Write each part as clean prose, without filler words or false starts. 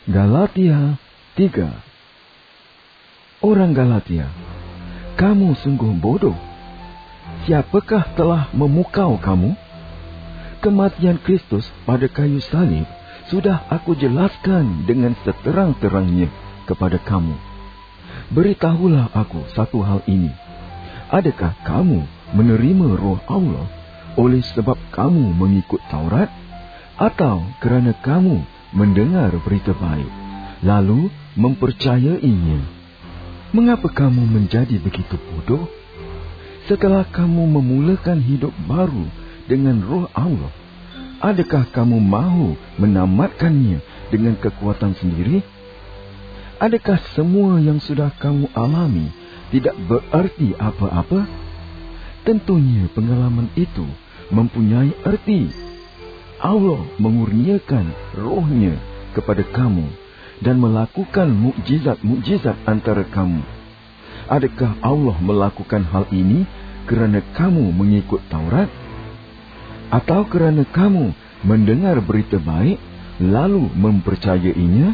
Galatia 3. Orang Galatia, kamu sungguh bodoh. Siapakah telah memukau kamu? Kematian Kristus pada kayu salib sudah aku jelaskan dengan seterang-terangnya kepada kamu. Beritahulah aku satu hal ini. Adakah kamu menerima Roh Allah oleh sebab kamu mengikut Taurat, atau kerana kamu mendengar berita baik, lalu mempercayainya? Mengapa kamu menjadi begitu bodoh? Setelah kamu memulakan hidup baru dengan Roh Allah, adakah kamu mahu menamatkannya dengan kekuatan sendiri? Adakah semua yang sudah kamu alami tidak berarti apa-apa? Tentunya pengalaman itu mempunyai arti. Allah mengurniakan Roh-Nya kepada kamu dan melakukan mukjizat-mukjizat antara kamu. Adakah Allah melakukan hal ini kerana kamu mengikut Taurat? Atau kerana kamu mendengar berita baik lalu mempercayainya?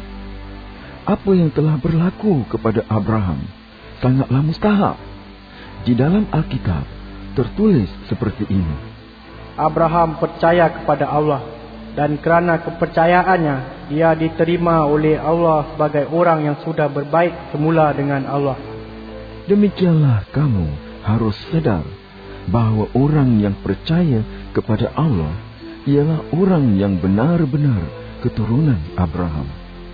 Apa yang telah berlaku kepada Abraham sangatlah mustahak. Di dalam Alkitab tertulis seperti ini. Abraham percaya kepada Allah, dan kerana kepercayaannya, dia diterima oleh Allah sebagai orang yang sudah berbaik semula dengan Allah. Demikianlah kamu harus sedar bahawa orang yang percaya kepada Allah ialah orang yang benar-benar keturunan Abraham.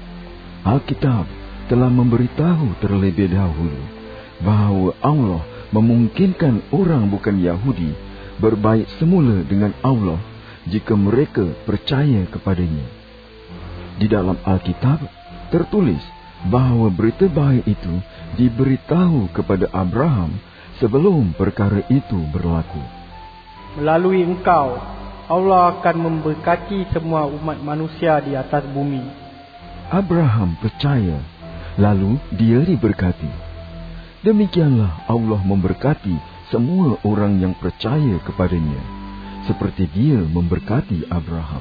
Alkitab telah memberitahu terlebih dahulu bahawa Allah memungkinkan orang bukan Yahudi berbaik semula dengan Allah jika mereka percaya kepadanya. Di dalam Alkitab tertulis bahawa berita baik itu diberitahu kepada Abraham sebelum perkara itu berlaku. Melalui engkau, Allah akan memberkati semua umat manusia di atas bumi. Abraham percaya, lalu dia diberkati. Demikianlah Allah memberkati semua orang yang percaya kepadanya, seperti dia memberkati Abraham.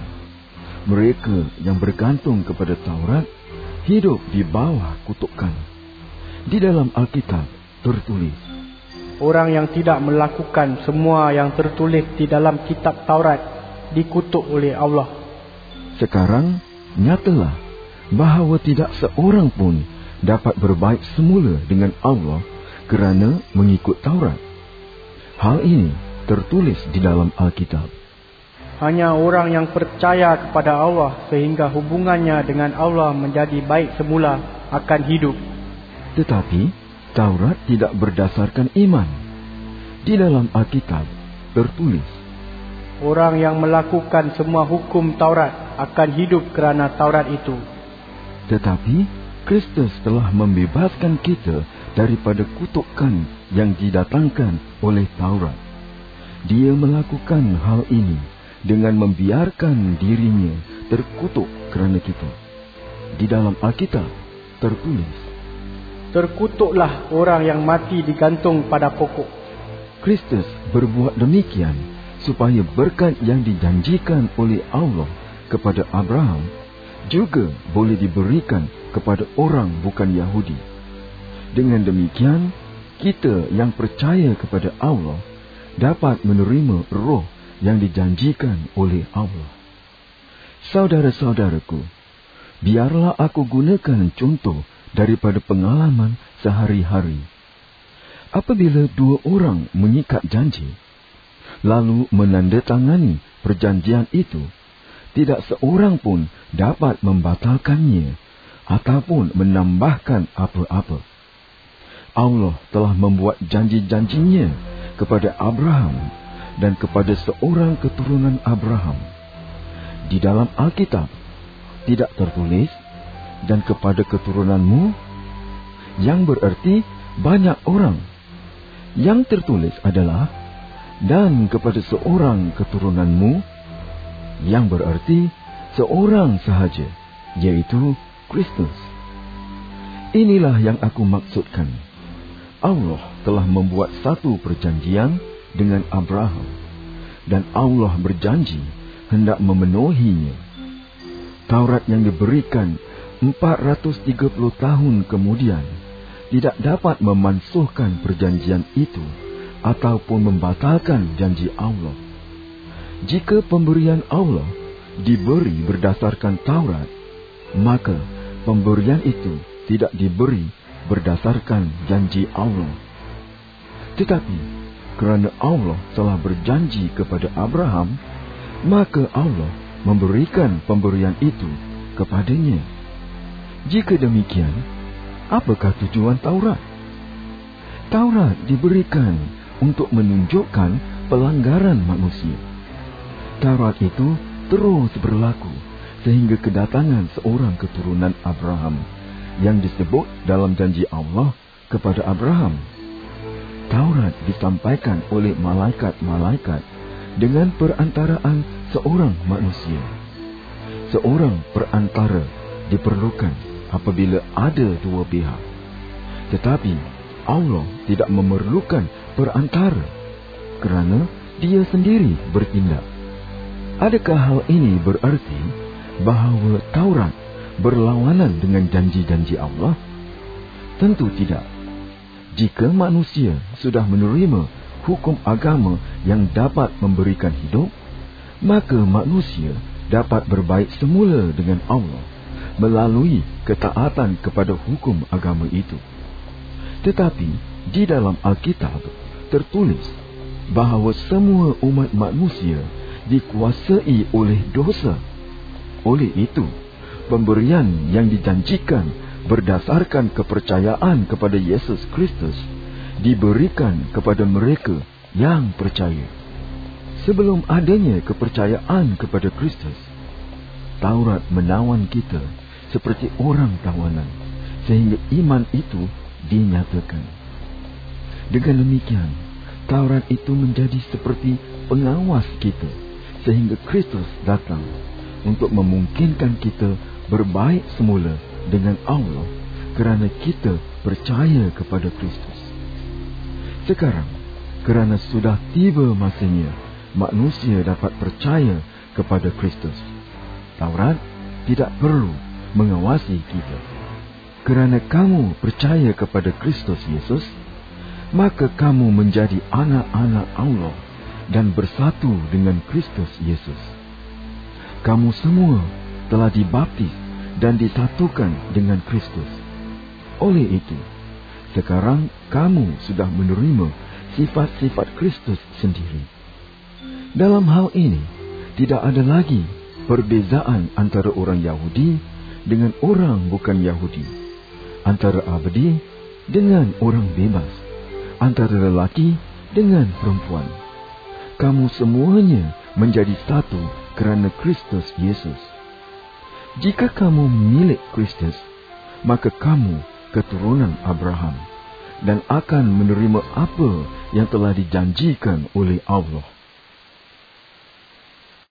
Mereka yang bergantung kepada Taurat hidup di bawah kutukan. Di dalam Alkitab tertulis, orang yang tidak melakukan semua yang tertulis di dalam kitab Taurat dikutuk oleh Allah. Sekarang nyatalah bahawa tidak seorang pun dapat berbaik semula dengan Allah kerana mengikut Taurat. Hal ini tertulis di dalam Alkitab. Hanya orang yang percaya kepada Allah sehingga hubungannya dengan Allah menjadi baik semula akan hidup. Tetapi Taurat tidak berdasarkan iman. Di dalam Alkitab tertulis, orang yang melakukan semua hukum Taurat akan hidup kerana Taurat itu. Tetapi Kristus telah membebaskan kita daripada kutukan yang didatangkan oleh Taurat. Dia melakukan hal ini dengan membiarkan dirinya terkutuk kerana kita. Di dalam Alkitab tertulis, terkutuklah orang yang mati digantung pada pokok. Kristus berbuat demikian supaya berkat yang dijanjikan oleh Allah kepada Abraham juga boleh diberikan kepada orang bukan Yahudi. Dengan demikian, kita yang percaya kepada Allah dapat menerima Roh yang dijanjikan oleh Allah. Saudara-saudaraku, biarlah aku gunakan contoh daripada pengalaman sehari-hari. Apabila dua orang mengikat janji, lalu menandatangani perjanjian itu, tidak seorang pun dapat membatalkannya ataupun menambahkan apa-apa. Allah telah membuat janji-janjinya kepada Abraham dan kepada seorang keturunan Abraham. Di dalam Alkitab tidak tertulis, dan kepada keturunanmu, yang berarti banyak orang. Yang tertulis adalah, dan kepada seorang keturunanmu, yang berarti seorang sahaja, yaitu Kristus. Inilah yang aku maksudkan. Allah telah membuat satu perjanjian dengan Abraham, dan Allah berjanji hendak memenuhinya. Taurat yang diberikan 430 tahun kemudian tidak dapat memansuhkan perjanjian itu ataupun membatalkan janji Allah. Jika pemberian Allah diberi berdasarkan Taurat, maka pemberian itu tidak diberi berdasarkan janji Allah. Tetapi kerana Allah telah berjanji kepada Abraham, maka Allah memberikan pemberian itu kepadanya. Jika demikian, apakah tujuan Taurat? Taurat diberikan untuk menunjukkan pelanggaran manusia. Taurat itu terus berlaku sehingga kedatangan seorang keturunan Abraham yang disebut dalam janji Allah kepada Abraham. Taurat disampaikan oleh malaikat-malaikat dengan perantaraan seorang manusia. Seorang perantara diperlukan apabila ada dua pihak. Tetapi Allah tidak memerlukan perantara kerana Dia sendiri bertindak. Adakah hal ini berarti bahawa Taurat berlawanan dengan janji-janji Allah? Tentu tidak. Jika manusia sudah menerima hukum agama yang dapat memberikan hidup, maka manusia dapat berbaik semula dengan Allah melalui ketaatan kepada hukum agama itu. Tetapi di dalam Alkitab tertulis bahawa semua umat manusia dikuasai oleh dosa. Oleh itu, pemberian yang dijanjikan berdasarkan kepercayaan kepada Yesus Kristus diberikan kepada mereka yang percaya. Sebelum adanya kepercayaan kepada Kristus, Taurat menawan kita seperti orang tawanan, sehingga iman itu dinyatakan. Dengan demikian, Taurat itu menjadi seperti pengawas kita, sehingga Kristus datang untuk memungkinkan kita berbaik semula dengan Allah kerana kita percaya kepada Kristus. Sekarang, kerana sudah tiba masanya manusia dapat percaya kepada Kristus, Taurat tidak perlu mengawasi kita. Kerana kamu percaya kepada Kristus Yesus, maka kamu menjadi anak-anak Allah dan bersatu dengan Kristus Yesus. Kamu semua telah dibaptis dan disatukan dengan Kristus. Oleh itu, sekarang kamu sudah menerima sifat-sifat Kristus sendiri. Dalam hal ini, tidak ada lagi perbezaan antara orang Yahudi dengan orang bukan Yahudi, antara abdi dengan orang bebas, antara lelaki dengan perempuan. Kamu semuanya menjadi satu kerana Kristus Yesus. Jika kamu milik Kristus, maka kamu keturunan Abraham dan akan menerima apa yang telah dijanjikan oleh Allah.